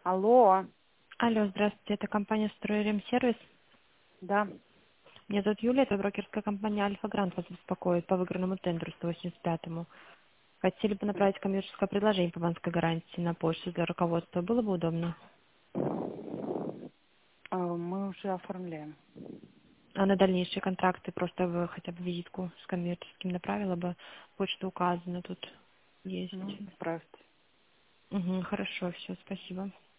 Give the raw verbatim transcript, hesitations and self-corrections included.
Алло, Алло, здравствуйте, это компания «Стройремсервис». да. Меня зовут Юлия, это брокерская компания «Альфа Грант» вас беспокоит по выигранному тендеру сто восемьдесят пятому. Хотели бы направить коммерческое предложение по банковской гарантии на почту для руководства. Было бы удобно. А, Мы уже оформляем. А на дальнейшие контракты просто вы хотя бы визитку с коммерческим направила бы. Почта указана тут есть. Ну, отправьте. Угу, хорошо, все, спасибо.